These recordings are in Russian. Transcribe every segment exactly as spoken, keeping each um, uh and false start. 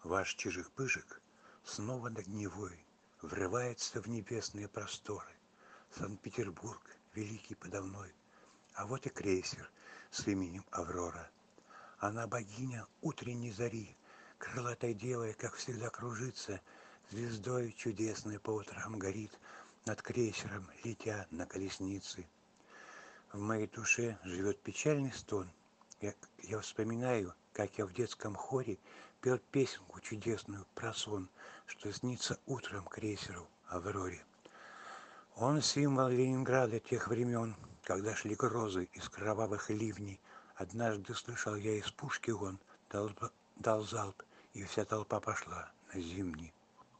Ваш Чижик-Пыжик снова над Невой врывается в небесные просторы. Санкт-Петербург, великий подо мной, а вот и крейсер с именем Аврора. Она богиня утренней зари, крылатой девой, как всегда, кружится, звездой чудесной по утрам горит, над крейсером летя на колеснице. В моей душе живет печальный стон. Я, я вспоминаю, как я в детском хоре пел песенку чудесную про сон, что снится утром крейсеру Авроре. Он символ Ленинграда тех времен, когда шли грозы из кровавых ливней. Однажды слышал я из пушки он дал, дал залп, и вся толпа пошла на зимний.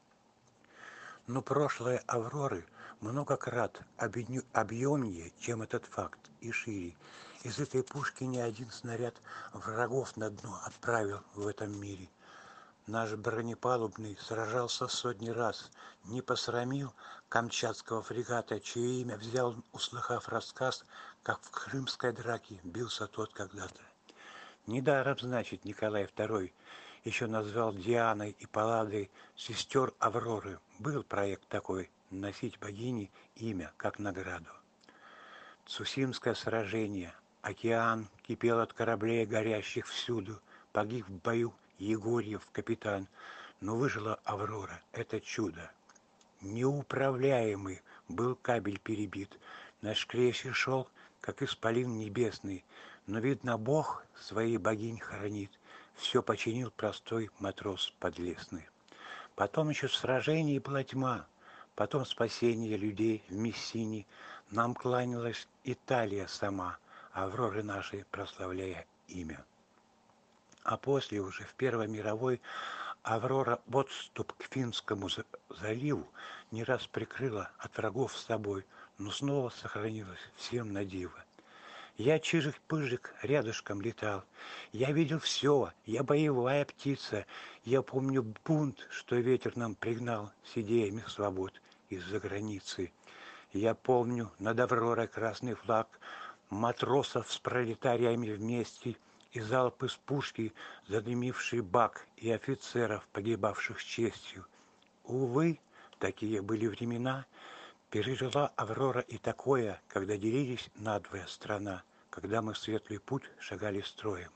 Но прошлое Авроры много крат объемнее, чем этот факт, и шире. Из этой пушки ни один снаряд врагов на дно отправил в этом мире. Наш бронепалубный сражался сотни раз, не посрамил камчатского фрегата, чье имя взял, услыхав рассказ, как в крымской драке бился тот когда-то. Недаром, значит, Николай второй еще назвал Дианой и Палладой сестер Авроры. Был проект такой — носить богине имя как награду. Цусимское сражение. Океан кипел от кораблей, горящих всюду. Погиб в бою Егорьев, капитан. Но выжила Аврора. Это чудо. Неуправляемый был кабель перебит. Наш крейсер шел, как исполин небесный. Но, видно, Бог своей богинь хранит. Все починил простой матрос подлесный. Потом еще в сражении была тьма. Потом спасение людей в Мессине. Нам кланялась Италия сама, Авроры нашей прославляя имя. А после уже в Первой мировой Аврора подступ к Финскому заливу не раз прикрыла от врагов с собой, но снова сохранилась всем на диво. Я, Чижик-Пыжик, рядышком летал. Я видел все, я боевая птица. Я помню бунт, что ветер нам пригнал с идеями свобод из-за границы. Я помню над Авророй красный флаг, матросов с пролетариями вместе, и залп из пушки, задымивший бак, и офицеров, погибавших с честью. Увы, такие были времена. Пережила Аврора и такое, когда делились надвое страна, когда мы в светлый путь шагали строем.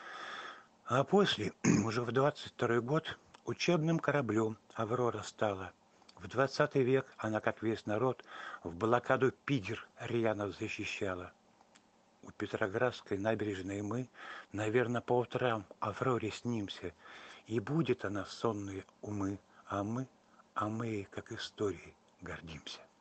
А после, уже в двадцать второй год, учебным кораблем Аврора стала. В двадцатый век она, как весь народ, в блокаду Питер рьяно защищала. У Петроградской набережной мы, наверное, по утрам Авроре снимся, и будет она сонные умы, а мы, а мы, как историей, гордимся.